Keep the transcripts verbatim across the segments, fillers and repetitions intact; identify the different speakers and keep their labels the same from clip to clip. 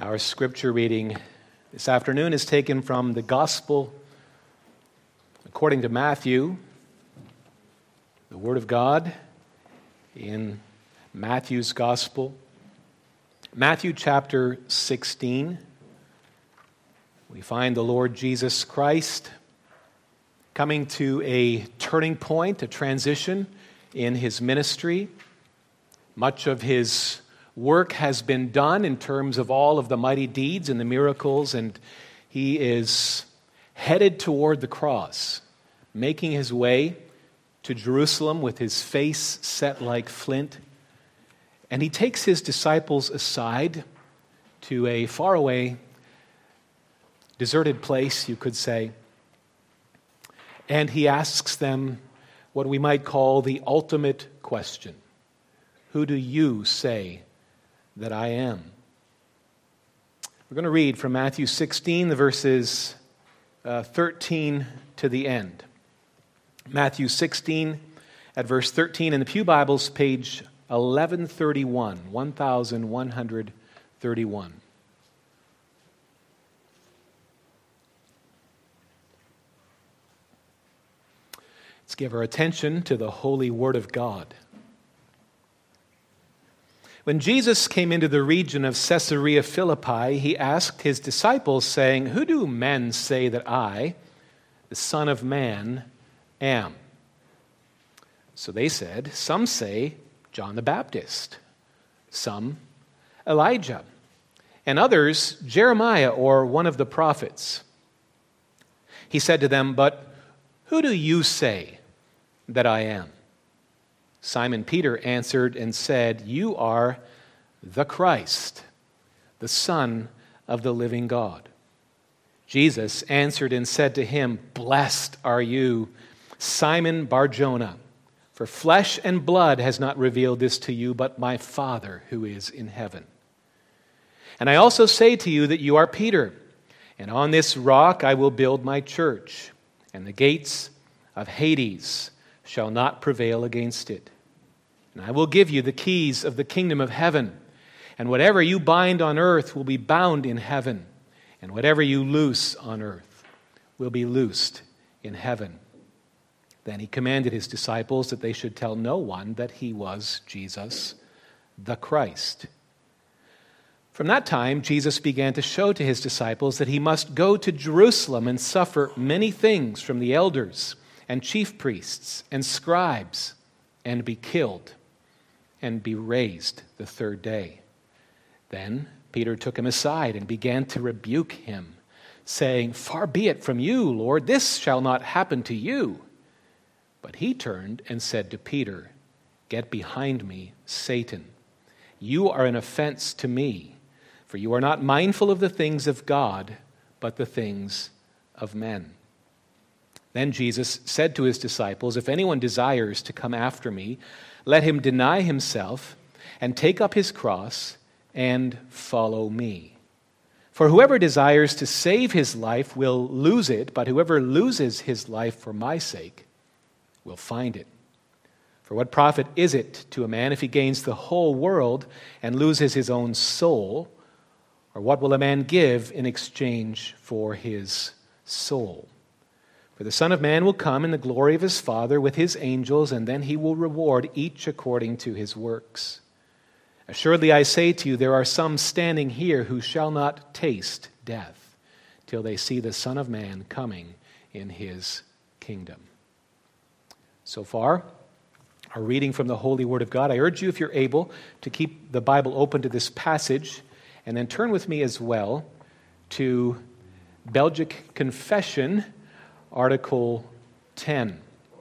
Speaker 1: Our scripture reading this afternoon is taken from the Gospel according to Matthew, the Word of God in Matthew's Gospel. Matthew chapter sixteen, we find the Lord Jesus Christ coming to a turning point, a transition in his ministry. Much of his work has been done in terms of all of the mighty deeds and the miracles, and he is headed toward the cross, making his way to Jerusalem with his face set like flint. And he takes his disciples aside to a faraway, deserted place, you could say, and he asks them what we might call the ultimate question. Who do you say that I am? We're going to read from Matthew sixteen, the verses uh, thirteen to the end. Matthew sixteen at verse thirteen in the Pew Bibles, page eleven thirty-one, eleven thirty-one. Let's give our attention to the holy Word of God. When Jesus came into the region of Caesarea Philippi, he asked his disciples, saying, "Who do men say that I, the Son of Man, am?" So they said, "Some say John the Baptist, some Elijah, and others Jeremiah or one of the prophets." He said to them, "But who do you say that I am?" Simon Peter answered and said, "You are the Christ, the Son of the living God." Jesus answered and said to him, "Blessed are you, Simon Bar-Jonah, for flesh and blood has not revealed this to you, but my Father who is in heaven. And I also say to you that you are Peter, and on this rock I will build my church, and the gates of Hades shall not prevail against it. And I will give you the keys of the kingdom of heaven, and whatever you bind on earth will be bound in heaven, and whatever you loose on earth will be loosed in heaven." Then he commanded his disciples that they should tell no one that he was Jesus, the Christ. From that time, Jesus began to show to his disciples that he must go to Jerusalem and suffer many things from the elders and chief priests and scribes, and be killed, and be raised the third day. Then Peter took him aside and began to rebuke him, saying, "Far be it from you, Lord, this shall not happen to you." But he turned and said to Peter, "Get behind me, Satan. You are an offense to me, for you are not mindful of the things of God, but the things of men." Then Jesus said to his disciples, "If anyone desires to come after me, let him deny himself and take up his cross and follow me. For whoever desires to save his life will lose it, but whoever loses his life for my sake will find it. For what profit is it to a man if he gains the whole world and loses his own soul? Or what will a man give in exchange for his soul? For the Son of Man will come in the glory of his Father with his angels, and then he will reward each according to his works. Assuredly I say to you, there are some standing here who shall not taste death till they see the Son of Man coming in his kingdom." So far, our reading from the Holy Word of God. I urge you, if you're able, to keep the Bible open to this passage, and then turn with me as well to Belgic Confession, Article ten.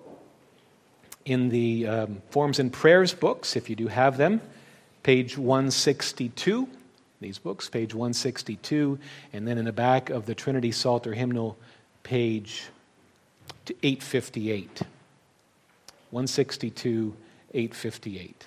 Speaker 1: In the um, Forms and Prayers books, if you do have them, page one sixty-two, these books, page one sixty-two, and then in the back of the Trinity Psalter Hymnal, page eight fifty-eight. one sixty-two, eight fifty-eight.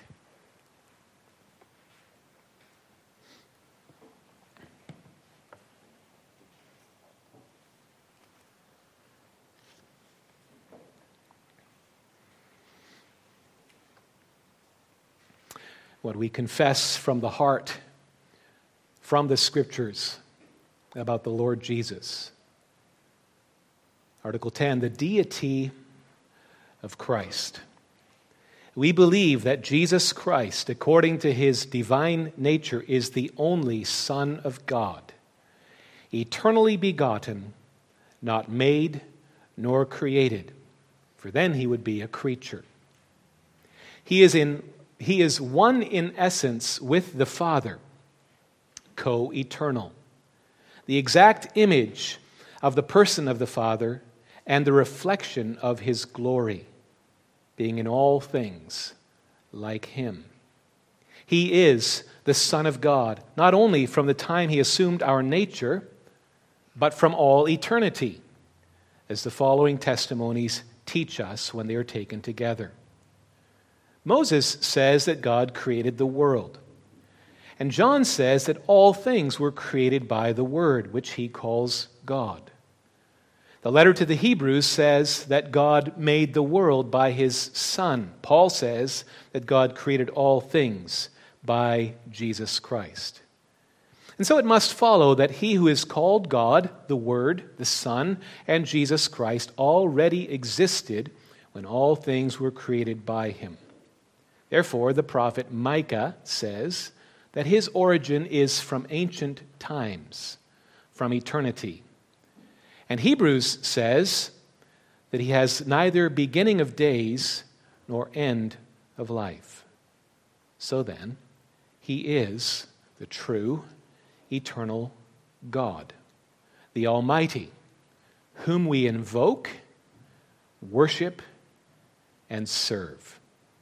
Speaker 1: what we confess from the heart from the Scriptures about the Lord Jesus. Article ten, the deity of Christ. We believe that Jesus Christ, according to his divine nature, is the only Son of God, eternally begotten, not made nor created, for then he would be a creature. He is in he is one in essence with the Father, co-eternal, the exact image of the person of the Father and the reflection of his glory, being in all things like him. He is the Son of God, not only from the time he assumed our nature, but from all eternity, as the following testimonies teach us when they are taken together. Moses says that God created the world. And John says that all things were created by the Word, which he calls God. The letter to the Hebrews says that God made the world by his Son. Paul says that God created all things by Jesus Christ. And so it must follow that he who is called God, the Word, the Son, and Jesus Christ already existed when all things were created by him. Therefore, the prophet Micah says that his origin is from ancient times, from eternity. And Hebrews says that he has neither beginning of days nor end of life. So then, he is the true, eternal God, the Almighty, whom we invoke, worship, and serve.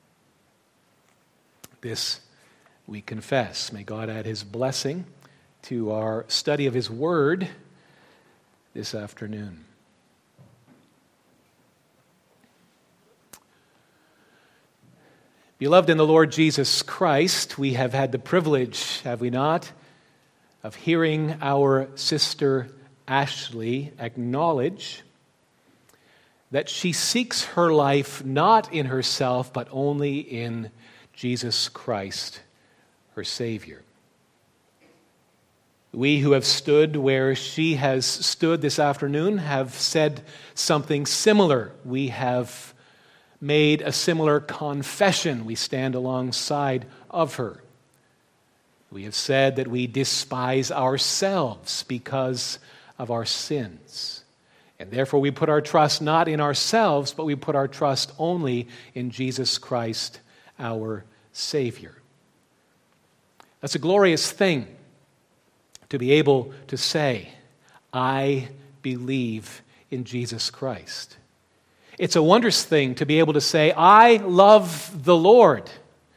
Speaker 1: This we confess. May God add his blessing to our study of his word this afternoon. Beloved in the Lord Jesus Christ, we have had the privilege, have we not, of hearing our sister Ashley acknowledge that she seeks her life not in herself, but only in Jesus Christ, her Savior. We who have stood where she has stood this afternoon have said something similar. We have made a similar confession. We stand alongside of her. We have said that we despise ourselves because of our sins. And therefore we put our trust not in ourselves, but we put our trust only in Jesus Christ, our Savior. That's a glorious thing to be able to say, I believe in Jesus Christ. It's a wondrous thing to be able to say, I love the Lord.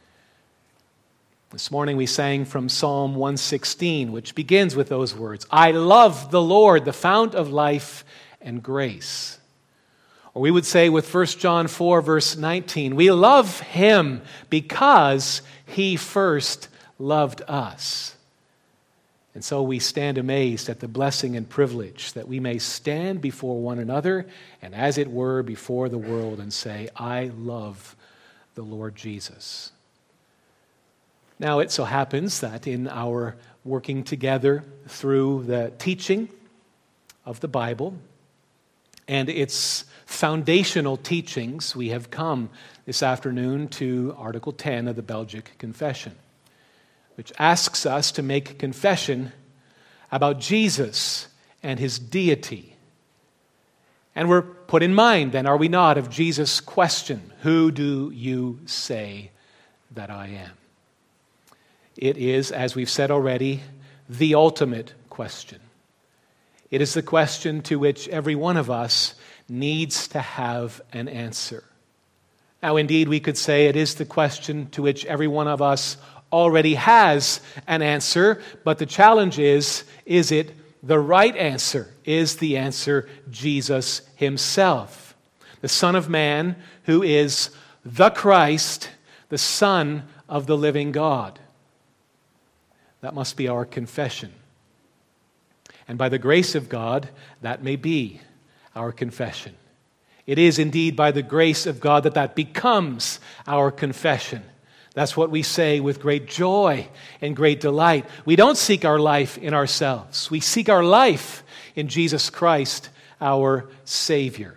Speaker 1: This morning we sang from Psalm one sixteen, which begins with those words, I love the Lord, the fount of life and grace. Or we would say with First John four, verse nineteen, we love him because he first loved us. And so we stand amazed at the blessing and privilege that we may stand before one another and as it were before the world and say, I love the Lord Jesus. Now it so happens that in our working together through the teaching of the Bible and its foundational teachings, we have come this afternoon to Article ten of the Belgic Confession, which asks us to make confession about Jesus and his deity. And we're put in mind, then, are we not, of Jesus' question, who do you say that I am? It is, as we've said already, the ultimate question. It is the question to which every one of us needs to have an answer. Now, indeed, we could say it is the question to which every one of us already has an answer, but the challenge is, is it the right answer? Is the answer Jesus himself, the Son of Man, who is the Christ, the Son of the living God? That must be our confession. And by the grace of God, that may be our confession. It is indeed by the grace of God that that becomes our confession, That's what we say with great joy and great delight. We don't seek our life in ourselves. We seek our life in Jesus Christ, our Savior.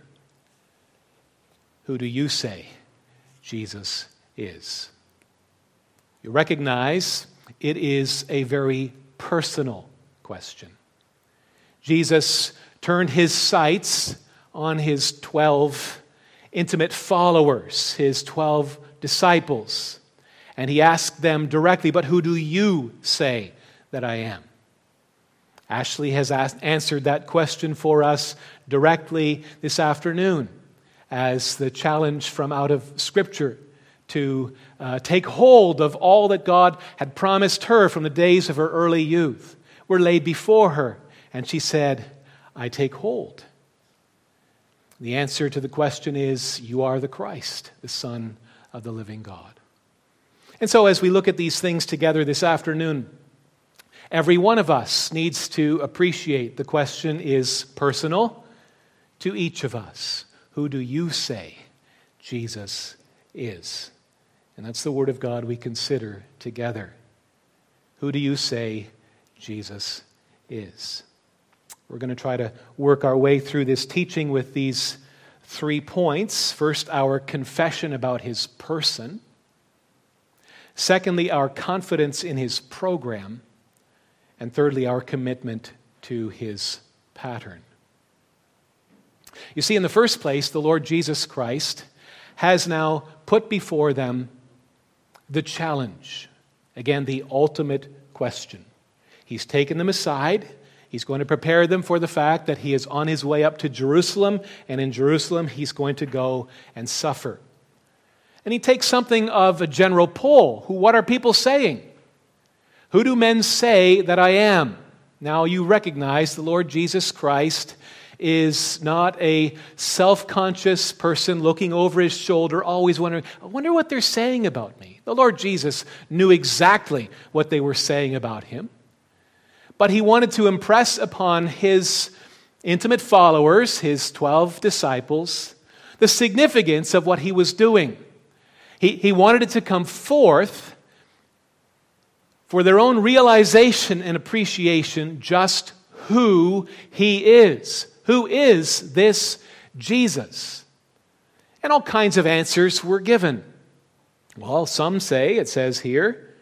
Speaker 1: Who do you say Jesus is? You recognize it is a very personal question. Jesus turned his sights on his twelve intimate followers, his twelve disciples. And he asked them directly, but who do you say that I am? Ashley has asked, answered that question for us directly this afternoon as the challenge from out of Scripture to uh, take hold of all that God had promised her from the days of her early youth were laid before her. And she said, I take hold. The answer to the question is, you are the Christ, the Son of the living God. And so as we look at these things together this afternoon, every one of us needs to appreciate the question is personal to each of us. Who do you say Jesus is? And that's the Word of God we consider together. Who do you say Jesus is? We're going to try to work our way through this teaching with these three points. First, our confession about his person. Secondly, our confidence in his program. And thirdly, our commitment to his pattern. You see, in the first place, the Lord Jesus Christ has now put before them the challenge. Again, the ultimate question. He's taken them aside. He's going to prepare them for the fact that he is on his way up to Jerusalem, and in Jerusalem he's going to go and suffer. And he takes something of a general poll. Who, what are people saying? Who do men say that I am? Now you recognize the Lord Jesus Christ is not a self-conscious person looking over his shoulder, always wondering, I wonder what they're saying about me. The Lord Jesus knew exactly what they were saying about him. But he wanted to impress upon his intimate followers, his twelve disciples, the significance of what he was doing. He, he wanted it to come forth for their own realization and appreciation just who he is. Who is this Jesus? And all kinds of answers were given. Well, some say, it says here,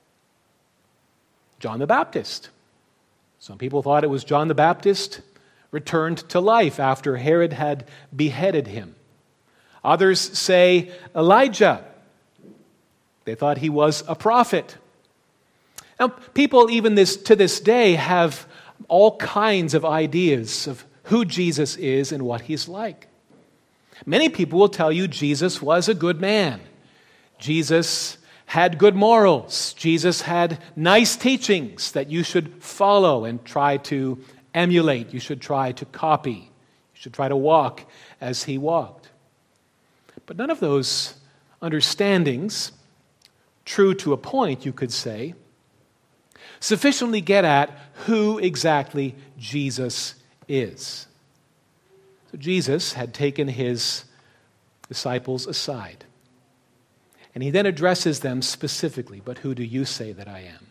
Speaker 1: John the Baptist. Some people thought it was John the Baptist returned to life after Herod had beheaded him. Others say Elijah. They thought he was a prophet. Now, people even this to this day have all kinds of ideas of who Jesus is and what he's like. Many people will tell you Jesus was a good man. Jesus had good morals. Jesus had nice teachings that you should follow and try to emulate. You should try to copy. You should try to walk as he walked. But none of those understandings, true to a point, you could say, sufficiently get at who exactly Jesus is. So Jesus had taken his disciples aside. And he then addresses them specifically, but who do you say that I am?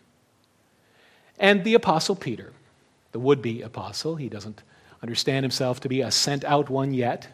Speaker 1: And the Apostle Peter, the would-be apostle, he doesn't understand himself to be a sent-out one yet.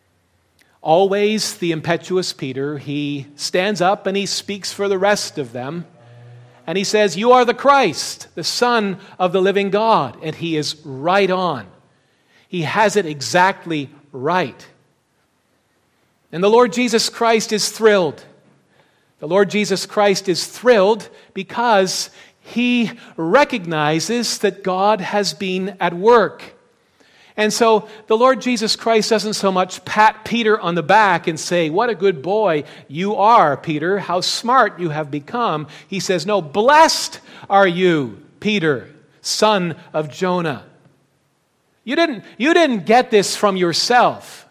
Speaker 1: Always the impetuous Peter, he stands up and he speaks for the rest of them. And he says, you are the Christ, the Son of the living God. And he is right on. He has it exactly right. And the Lord Jesus Christ is thrilled. The Lord Jesus Christ is thrilled because he recognizes that God has been at work. And so the Lord Jesus Christ doesn't so much pat Peter on the back and say, what a good boy you are, Peter, how smart you have become. He says, no, blessed are you, Peter, son of Jonah. You didn't, you didn't get this from yourself.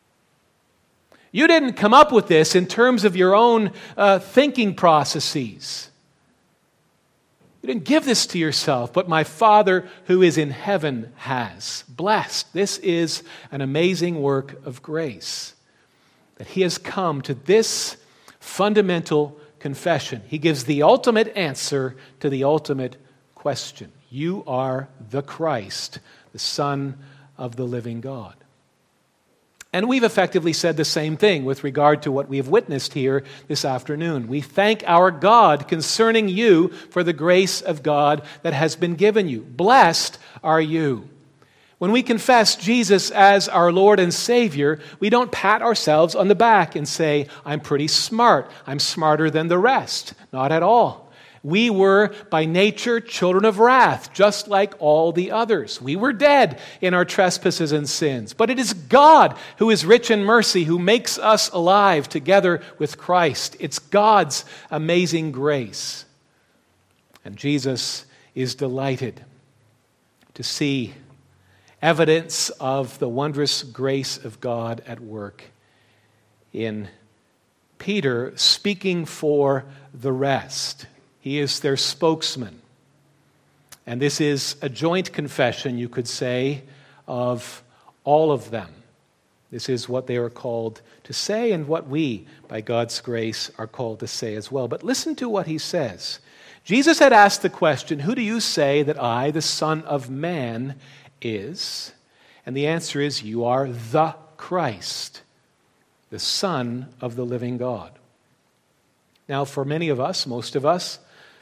Speaker 1: You didn't come up with this in terms of your own uh, thinking processes. You didn't give this to yourself, but my Father who is in heaven has. Blessed. This is an amazing work of grace. That he has come to this fundamental confession. He gives the ultimate answer to the ultimate question. You are the Christ, the Son of the living God. And we've effectively said the same thing with regard to what we have witnessed here this afternoon. We thank our God concerning you for the grace of God that has been given you. Blessed are you. When we confess Jesus as our Lord and Savior, we don't pat ourselves on the back and say, I'm pretty smart. I'm smarter than the rest. Not at all. We were by nature children of wrath, just like all the others. We were dead in our trespasses and sins. But it is God who is rich in mercy, who makes us alive together with Christ. It's God's amazing grace. And Jesus is delighted to see evidence of the wondrous grace of God at work in Peter speaking for the rest. He is their spokesman. And this is a joint confession, you could say, of all of them. This is what they are called to say and what we, by God's grace, are called to say as well. But listen to what he says. Jesus had asked the question, who do you say that I, the Son of Man, is? And the answer is, you are the Christ, the Son of the living God. Now, for many of us, most of us,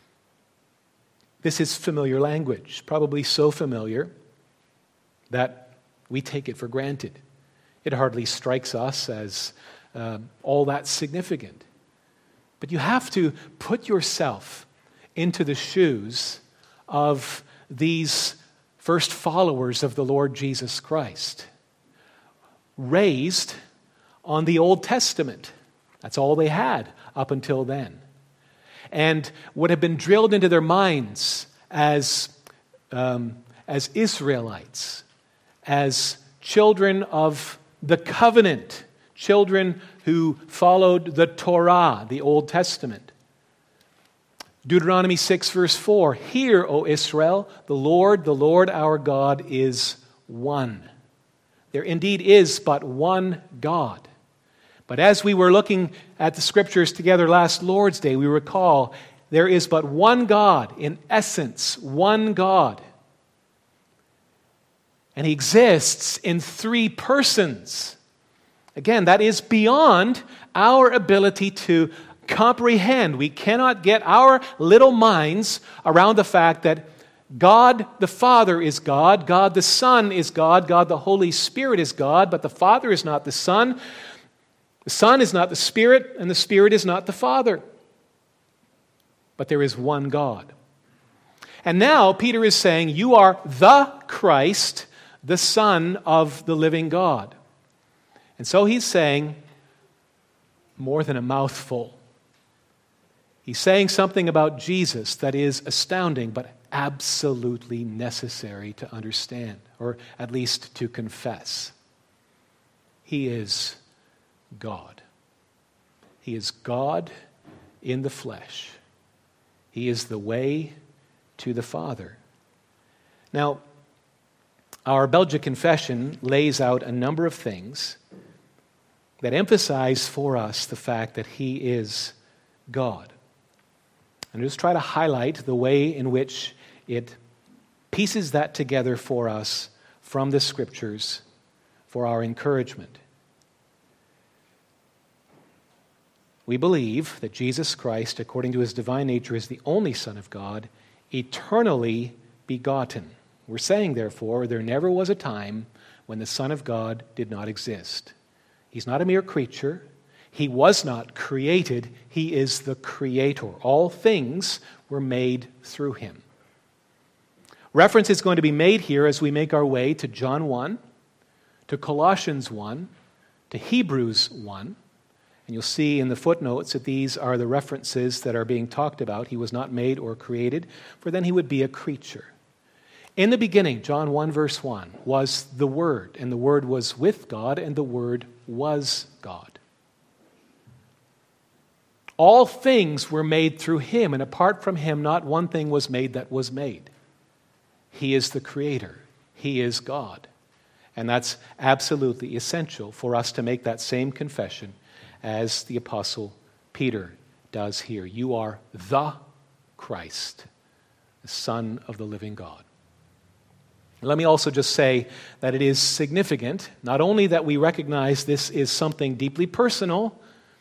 Speaker 1: this is familiar language, probably so familiar that we take it for granted. It hardly strikes us as uh, all that significant. But you have to put yourself into the shoes of these first followers of the Lord Jesus Christ, raised on the Old Testament. That's all they had up until then. And what had been drilled into their minds as, um, as Israelites, as children of the covenant, children who followed the Torah, the Old Testament. Deuteronomy six, verse four, Hear, O Israel, the Lord, the Lord our God is one. There indeed is but one God. But as we were looking at the Scriptures together last Lord's Day, we recall there is but one God, in essence, one God. And He exists in three persons. Again, that is beyond our ability to comprehend. We cannot get our little minds around the fact that God the Father is God, God the Son is God, God the Holy Spirit is God, but the Father is not the Son. The Son is not the Spirit, and the Spirit is not the Father. But there is one God. And now Peter is saying, you are the Christ, the Son of the living God. And so he's saying more than a mouthful. He's saying something about Jesus that is astounding, but absolutely necessary to understand, or at least to confess. He is God. He is God in the flesh. He is the way to the Father. Now, our Belgic Confession lays out a number of things that emphasize for us the fact that He is God. And just try to highlight the way in which it pieces that together for us from the Scriptures for our encouragement. We believe that Jesus Christ, according to His divine nature, is the only Son of God, eternally begotten. We're saying, therefore, there never was a time when the Son of God did not exist. He's not a mere creature. He was not created. He is the Creator. All things were made through Him. Reference is going to be made here as we make our way to John one, to Colossians one, to Hebrews one. And you'll see in the footnotes that these are the references that are being talked about. He was not made or created, for then He would be a creature. In the beginning, John one, verse one, was the Word, and the Word was with God, and the Word was God. All things were made through Him, and apart from Him, not one thing was made that was made. He is the Creator. He is God. And that's absolutely essential for us to make that same confession as the Apostle Peter does here. You are the Christ, the Son of the living God. Let me also just say that it is significant, not only that we recognize this is something deeply personal,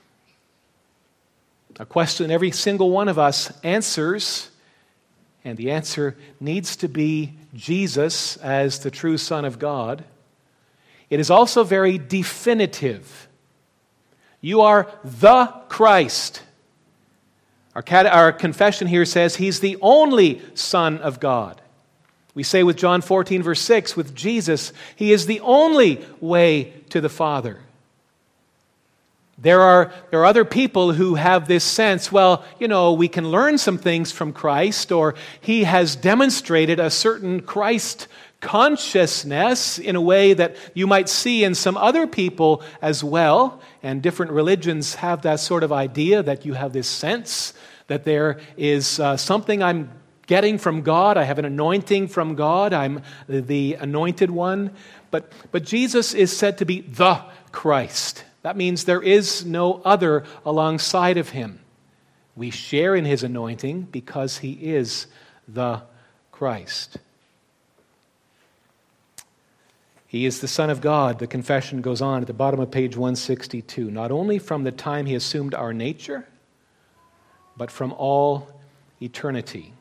Speaker 1: a question every single one of us answers, and the answer needs to be Jesus as the true Son of God. It is also very definitive. You are the Christ. Our, cat- our confession here says He's the only Son of God. We say with John fourteen, verse six, with Jesus, He is the only way to the Father. There are, there are other people who have this sense, well, you know, we can learn some things from Christ, or He has demonstrated a certain Christ consciousness in a way that you might see in some other people as well. And different religions have that sort of idea that you have this sense that there is uh, something I'm getting from God. I have an anointing from God. I'm the anointed one. But, but Jesus is said to be the Christ. That means there is no other alongside of Him. We share in His anointing because He is the Christ. He is the Son of God. The confession goes on at the bottom of page one sixty-two. Not only from the time He assumed our nature, but from all eternity.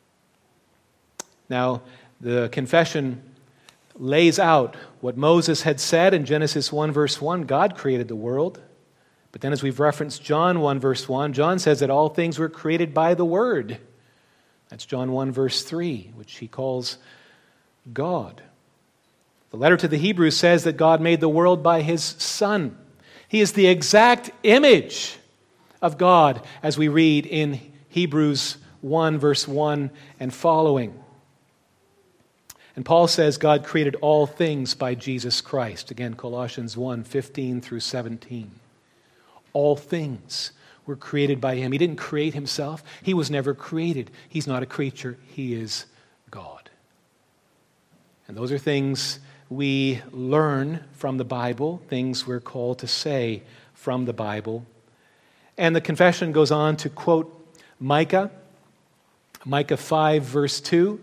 Speaker 1: Now, the confession lays out what Moses had said in Genesis one, verse one. God created the world. But then as we've referenced John one, verse one, John says that all things were created by the Word. That's John one, verse three, which he calls God. The letter to the Hebrews says that God made the world by His Son. He is the exact image of God, as we read in Hebrews one, verse one and following. And Paul says God created all things by Jesus Christ. Again, Colossians one, fifteen through seventeen. All things were created by Him. He didn't create Himself. He was never created. He's not a creature. He is God. And those are things we learn from the Bible, things we're called to say from the Bible. And the confession goes on to quote Micah, Micah five, verse two,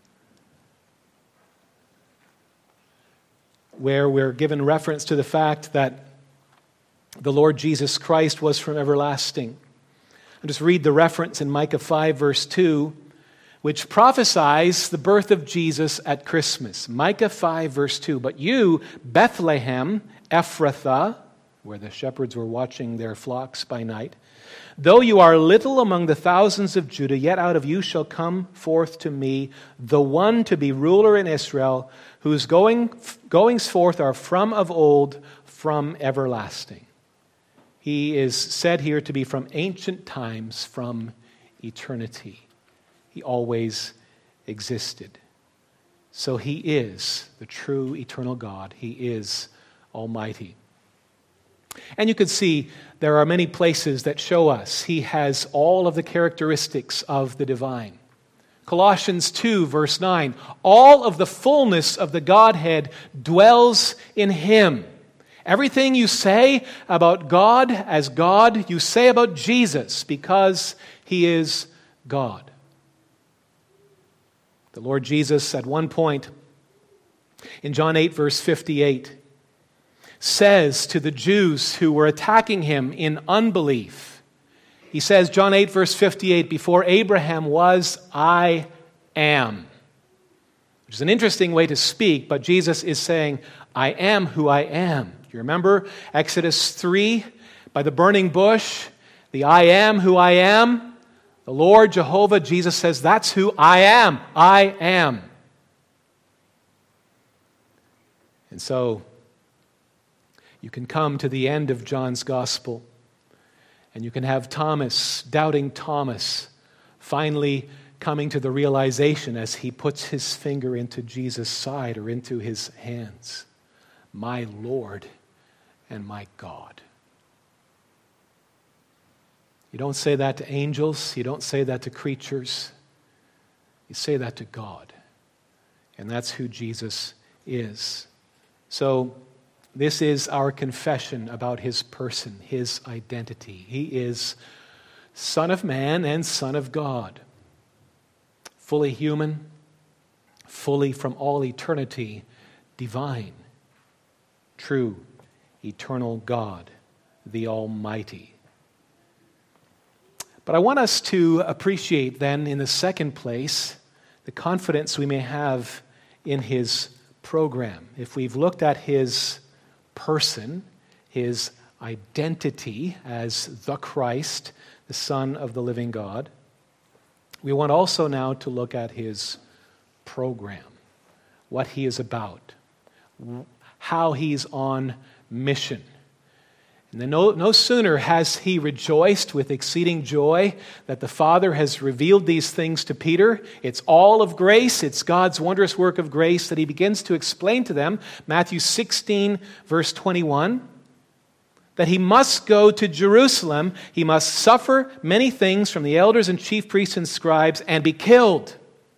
Speaker 1: where we're given reference to the fact that the Lord Jesus Christ was from everlasting. I'll just read the reference in Micah five, verse two, which prophesies the birth of Jesus at Christmas. Micah five, verse two, "But you, Bethlehem, Ephrathah," where the shepherds were watching their flocks by night, "though you are little among the thousands of Judah, yet out of you shall come forth to me the one to be ruler in Israel, whose going, goings forth are from of old, from everlasting." He is said here to be from ancient times, from eternity. He always existed. So He is the true eternal God. He is Almighty. And you can see there are many places that show us He has all of the characteristics of the divine. Colossians two, verse nine, all of the fullness of the Godhead dwells in Him. Everything you say about God as God, you say about Jesus because He is God. The Lord Jesus, at one point, in John eight, verse fifty-eight, says to the Jews who were attacking Him in unbelief, He says, John eight, verse fifty-eight, "Before Abraham was, I am." Which is an interesting way to speak, but Jesus is saying, I am who I am. Do you remember Exodus three, by the burning bush, the I am who I am? The Lord Jehovah, Jesus says, that's who I am. I am. And so, you can come to the end of John's Gospel, and you can have Thomas, doubting Thomas, finally coming to the realization as he puts his finger into Jesus' side or into His hands, my Lord and my God. You don't say that to angels. You don't say that to creatures. You say that to God. And that's who Jesus is. So, this is our confession about His person, His identity. He is Son of Man and Son of God, fully human, fully from all eternity divine, true, eternal God, the Almighty. But I want us to appreciate then, in the second place, the confidence we may have in his program. If we've looked at his person, his identity as the Christ, the Son of the living God, we want also now to look at his program, what he is about, how he's on mission. And then no, no sooner has he rejoiced with exceeding joy that the Father has revealed these things to Peter. It's all of grace. It's God's wondrous work of grace that he begins to explain to them. Matthew sixteen, verse twenty-one, that he must go to Jerusalem. He must suffer many things from the elders and chief priests and scribes and be killed.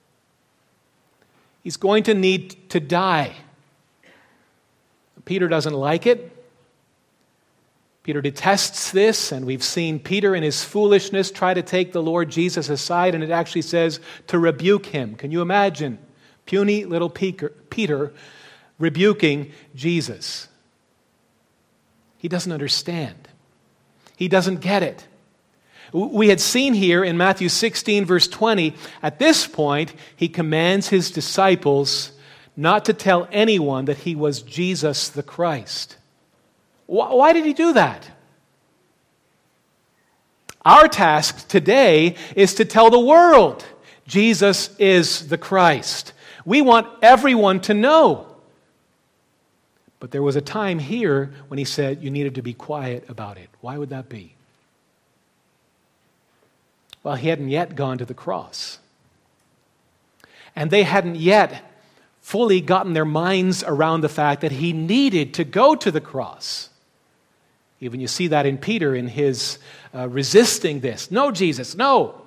Speaker 1: He's going to need to die. Peter doesn't like it. Peter detests this, and we've seen Peter in his foolishness try to take the Lord Jesus aside, and it actually says to rebuke him. Can you imagine puny little Peter rebuking Jesus? He doesn't understand. He doesn't get it. We had seen here in Matthew sixteen, verse twenty, at this point, he commands his disciples not to tell anyone that he was Jesus the Christ. Why did he do that? Our task today is to tell the world Jesus is the Christ. We want everyone to know. But there was a time here when he said you needed to be quiet about it. Why would that be? Well, he hadn't yet gone to the cross. And they hadn't yet fully gotten their minds around the fact that he needed to go to the cross. Even you see that in Peter in his uh, resisting this. No, Jesus, no.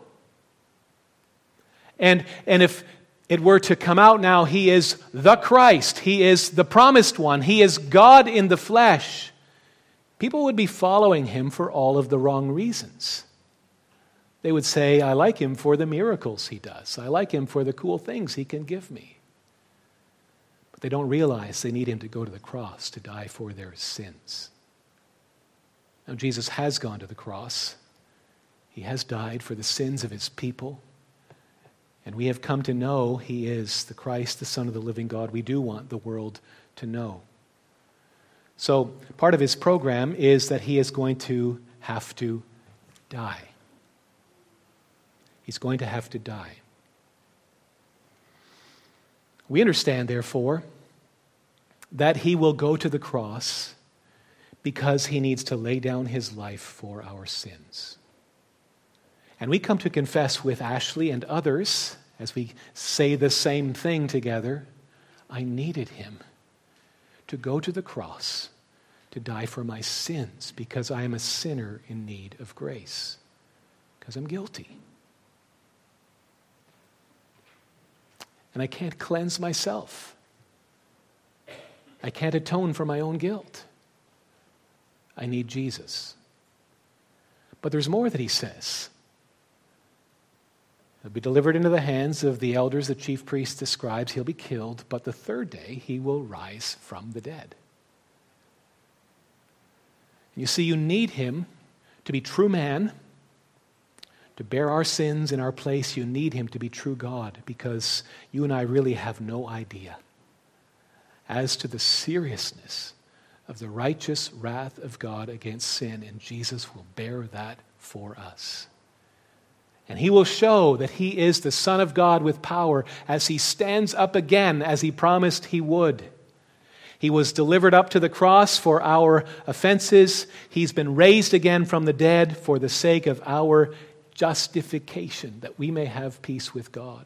Speaker 1: And, and if it were to come out now, he is the Christ. He is the promised one. He is God in the flesh. People would be following him for all of the wrong reasons. They would say, I like him for the miracles he does. I like him for the cool things he can give me. But they don't realize they need him to go to the cross to die for their sins. Now, Jesus has gone to the cross. He has died for the sins of his people. And we have come to know he is the Christ, the Son of the living God. We do want the world to know. So, part of his program is that he is going to have to die. He's going to have to die. We understand, therefore, that he will go to the cross because he needs to lay down his life for our sins. And we come to confess with Ashley and others, as we say the same thing together, I needed him to go to the cross to die for my sins because I am a sinner in need of grace, because I'm guilty. And I can't cleanse myself. I can't atone for my own guilt. I need Jesus. But there's more that he says. He'll be delivered into the hands of the elders, the chief priests, the scribes. He'll be killed, but the third day he will rise from the dead. You see, you need him to be true man, to bear our sins in our place. You need him to be true God, because you and I really have no idea as to the seriousness of the righteous wrath of God against sin, and Jesus will bear that for us. And he will show that he is the Son of God with power as he stands up again as he promised he would. He was delivered up to the cross for our offenses. He's been raised again from the dead for the sake of our justification, that we may have peace with God.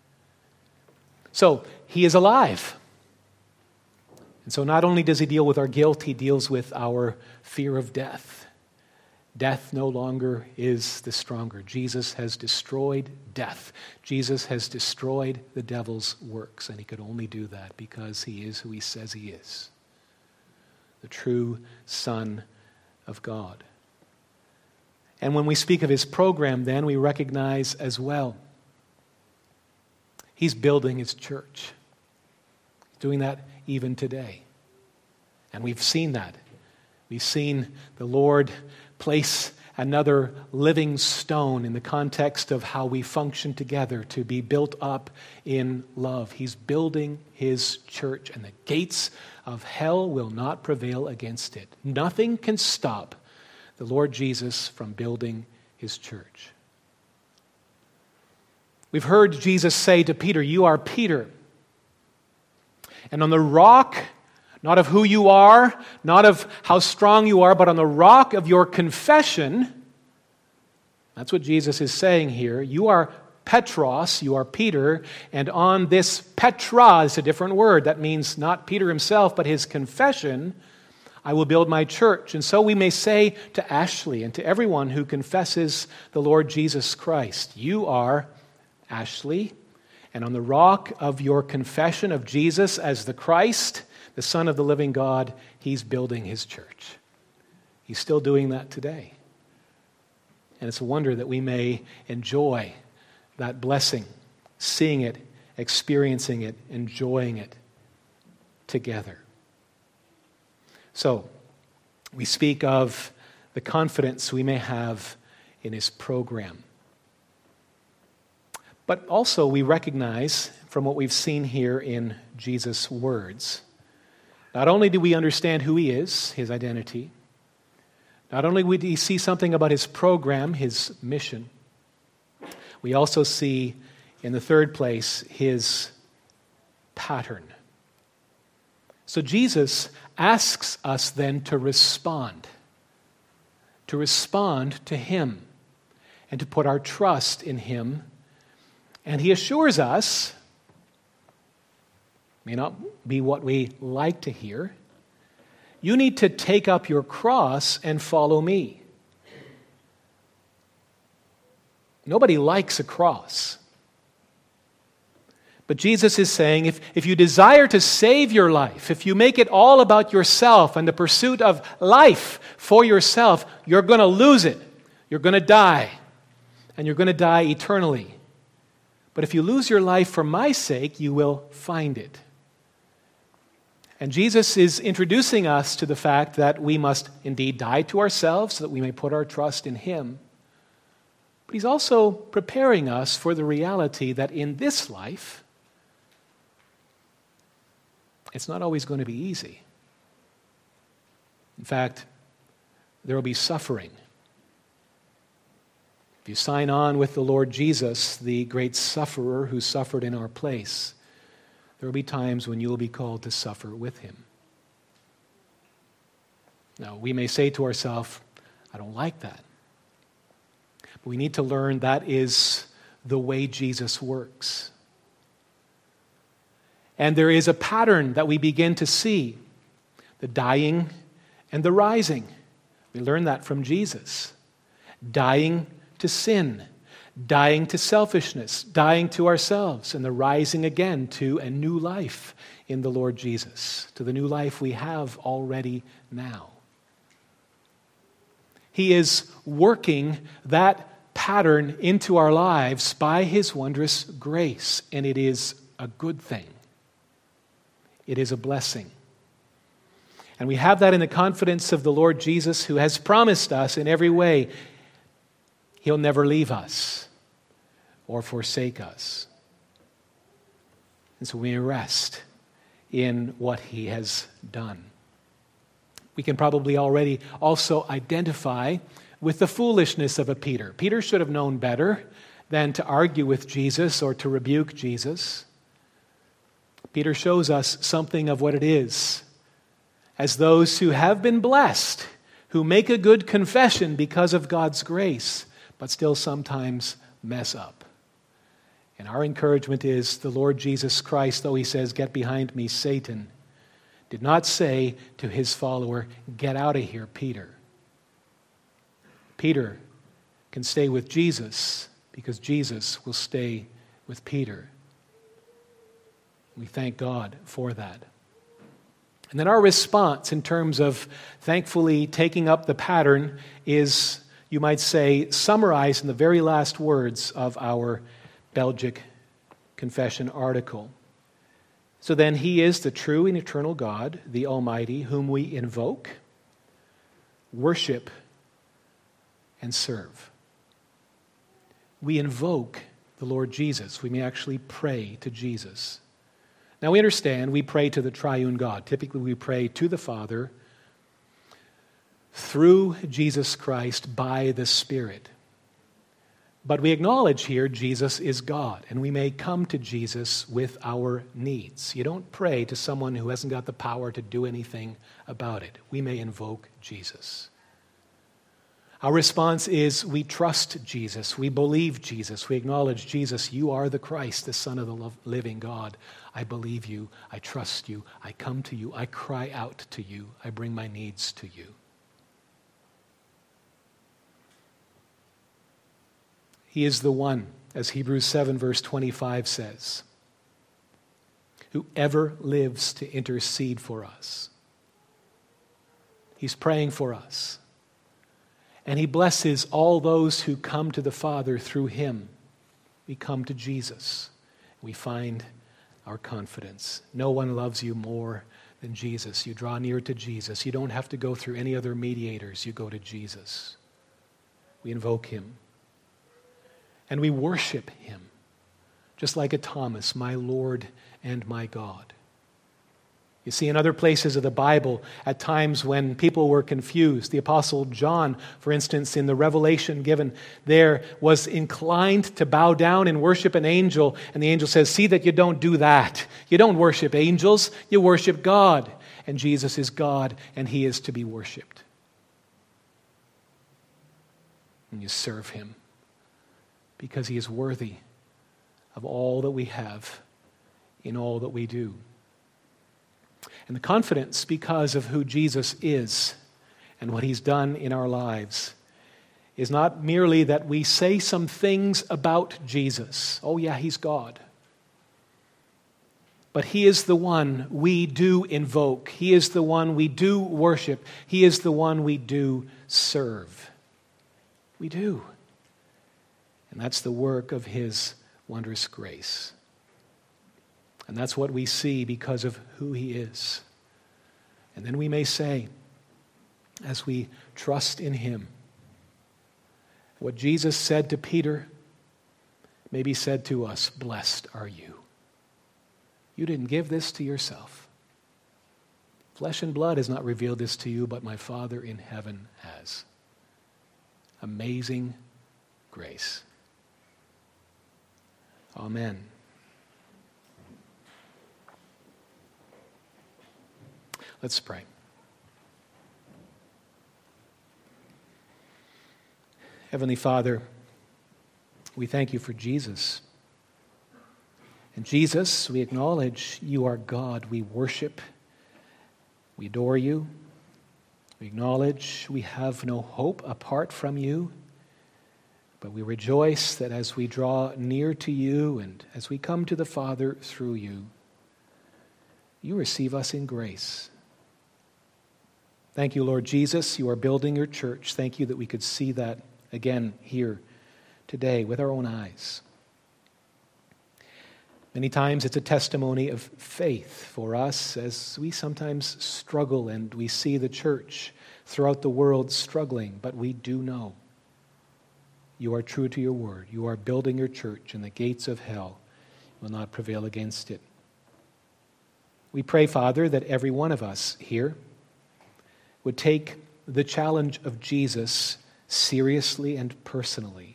Speaker 1: So, he is alive. And so not only does he deal with our guilt, he deals with our fear of death. Death no longer is the stronger. Jesus has destroyed death. Jesus has destroyed the devil's works, and he could only do that because he is who he says he is, the true Son of God. And when we speak of his program, then we recognize as well, he's building his church. He's doing that even today. And we've seen that. We've seen the Lord place another living stone in the context of how we function together to be built up in love. He's building his church, and the gates of hell will not prevail against it. Nothing can stop the Lord Jesus from building his church. We've heard Jesus say to Peter, "You are Peter, and on the rock, not of who you are, not of how strong you are, but on the rock of your confession," that's what Jesus is saying here, "you are Petros, you are Peter, and on this Petra," is a different word, that means not Peter himself, but his confession, "I will build my church." And so we may say to Ashley and to everyone who confesses the Lord Jesus Christ, "You are Ashley, and on the rock of your confession of Jesus as the Christ, the Son of the living God, he's building his church." He's still doing that today. And it's a wonder that we may enjoy that blessing, seeing it, experiencing it, enjoying it together. So, we speak of the confidence we may have in his program. But also we recognize from what we've seen here in Jesus' words, not only do we understand who he is, his identity, not only do we see something about his program, his mission, we also see, in the third place, his pattern. So Jesus asks us then to respond, to respond to him, and to put our trust in him. And he assures us, may not be what we like to hear, you need to take up your cross and follow me. Nobody likes a cross. But Jesus is saying, if, if you desire to save your life, if you make it all about yourself and the pursuit of life for yourself, you're going to lose it. You're going to die. And you're going to die eternally. But if you lose your life for my sake, you will find it. And Jesus is introducing us to the fact that we must indeed die to ourselves so that we may put our trust in him. But he's also preparing us for the reality that in this life, it's not always going to be easy. In fact, there will be suffering. If you sign on with the Lord Jesus, the great sufferer who suffered in our place, there will be times when you will be called to suffer with him. Now, we may say to ourselves, I don't like that. But we need to learn that is the way Jesus works. And there is a pattern that we begin to see, the dying and the rising. We learn that from Jesus. Dying to sin, dying to selfishness, dying to ourselves, and the rising again to a new life in the Lord Jesus, to the new life we have already now. He is working that pattern into our lives by his wondrous grace, and it is a good thing. It is a blessing. And we have that in the confidence of the Lord Jesus, who has promised us in every way he'll never leave us or forsake us. And so we rest in what he has done. We can probably already also identify with the foolishness of a Peter. Peter should have known better than to argue with Jesus or to rebuke Jesus. Peter shows us something of what it is as those who have been blessed, who make a good confession because of God's grace, but still sometimes mess up. And our encouragement is the Lord Jesus Christ, though he says, "Get behind me, Satan," did not say to his follower, "Get out of here, Peter." Peter can stay with Jesus because Jesus will stay with Peter. We thank God for that. And then our response in terms of thankfully taking up the pattern is you might say, summarized in the very last words of our Belgic Confession article. So then he is the true and eternal God, the Almighty, whom we invoke, worship, and serve. We invoke the Lord Jesus. We may actually pray to Jesus. Now we understand we pray to the triune God. Typically we pray to the Father through Jesus Christ by the Spirit. But we acknowledge here Jesus is God, and we may come to Jesus with our needs. You don't pray to someone who hasn't got the power to do anything about it. We may invoke Jesus. Our response is we trust Jesus, we believe Jesus, we acknowledge Jesus, you are the Christ, the Son of the living God. I believe you, I trust you, I come to you, I cry out to you, I bring my needs to you. He is the one, as Hebrews seven verse twenty-five says, who ever lives to intercede for us. He's praying for us. And he blesses all those who come to the Father through him. We come to Jesus. We find our confidence. No one loves you more than Jesus. You draw near to Jesus. You don't have to go through any other mediators. You go to Jesus. We invoke him. And we worship him, just like a Thomas, my Lord and my God. You see, in other places of the Bible, at times when people were confused, the Apostle John, for instance, in the revelation given there, was inclined to bow down and worship an angel, and the angel says, see that you don't do that. You don't worship angels, you worship God. And Jesus is God, and he is to be worshipped. And you serve him, because he is worthy of all that we have in all that we do. And the confidence because of who Jesus is and what he's done in our lives is not merely that we say some things about Jesus. Oh yeah, he's God. But he is the one we do invoke. He is the one we do worship. He is the one we do serve. We do. And that's the work of his wondrous grace. And that's what we see because of who he is. And then we may say, as we trust in him, what Jesus said to Peter may be said to us, blessed are you. You didn't give this to yourself. Flesh and blood has not revealed this to you, but my Father in heaven has. Amazing grace. Amen. Let's pray. Heavenly Father, we thank you for Jesus. And Jesus, we acknowledge you are God. We worship, we adore you. We acknowledge we have no hope apart from you. But we rejoice that as we draw near to you and as we come to the Father through you, you receive us in grace. Thank you, Lord Jesus. You are building your church. Thank you that we could see that again here today with our own eyes. Many times it's a testimony of faith for us as we sometimes struggle and we see the church throughout the world struggling, but we do know you are true to your word. You are building your church, and the gates of hell will not prevail against it. We pray, Father, that every one of us here would take the challenge of Jesus seriously and personally.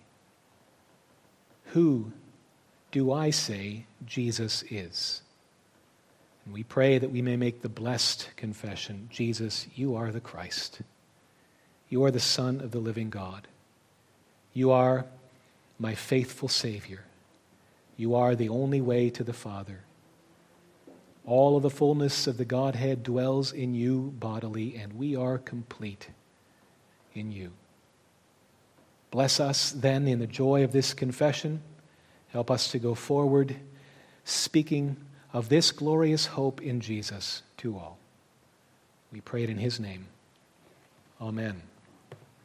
Speaker 1: Who do I say Jesus is? And we pray that we may make the blessed confession, Jesus, you are the Christ. You are the Son of the living God. You are my faithful Savior. You are the only way to the Father. All of the fullness of the Godhead dwells in you bodily, and we are complete in you. Bless us then in the joy of this confession. Help us to go forward speaking of this glorious hope in Jesus to all. We pray it in his name. Amen.